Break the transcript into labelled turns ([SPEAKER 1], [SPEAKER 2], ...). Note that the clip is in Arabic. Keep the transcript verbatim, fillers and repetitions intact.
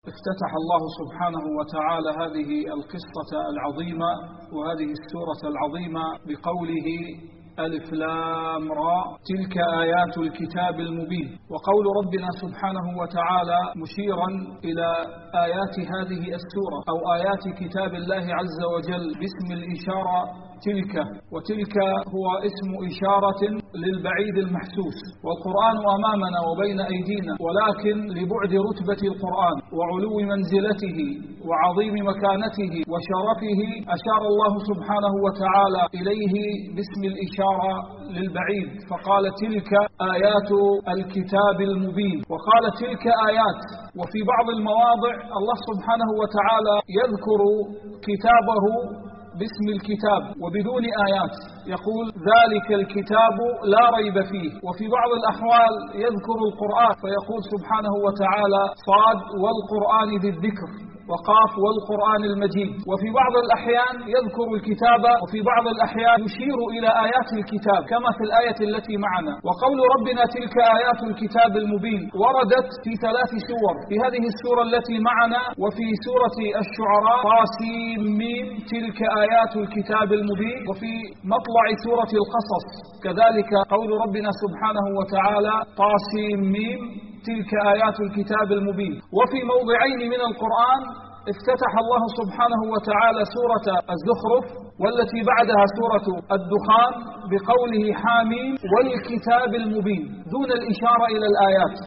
[SPEAKER 1] افتتح الله سبحانه وتعالى هذه القصة العظيمة وهذه السورة العظيمة بقوله ألف لام را تلك آيات الكتاب المبين. وقول ربنا سبحانه وتعالى مشيرا إلى آيات هذه السورة أو آيات كتاب الله عز وجل باسم الإشارة تلك، وتلك هو اسم إشارة للبعيد المحسوس، والقرآن أمامنا وبين أيدينا، ولكن لبعد رتبة القرآن وعلو منزلته وعظيم مكانته وشرفه أشار الله سبحانه وتعالى إليه باسم الإشارة للبعيد، فقال تلك آيات الكتاب المبين، وقال تلك آيات. وفي بعض المواضع الله سبحانه وتعالى يذكر كتابه باسم الكتاب وبدون آيات، يقول ذلك الكتاب لا ريب فيه. وفي بعض الأحوال يذكر القرآن فيقول سبحانه وتعالى صاد والقرآن ذي الذكر وقاف والقرآن المجيد. وفي بعض الأحيان يذكر الكتاب، وفي بعض الأحيان يشير إلى آيات الكتاب كما في الآية التي معنا. وقول ربنا تلك آيات الكتاب المبين وردت في ثلاث سور، في هذه السورة التي معنا وفي سورة الشعراء طاسيم ميم تلك آيات الكتاب المبين، وفي مطلع سورة القصص كذلك قول ربنا سبحانه وتعالى طاسيم ميم تلك آيات الكتاب المبين. وفي موضعين من القرآن افتتح الله سبحانه وتعالى سورة الزخرف والتي بعدها سورة الدخان بقوله حاميم والكتاب المبين دون الإشارة إلى الآيات.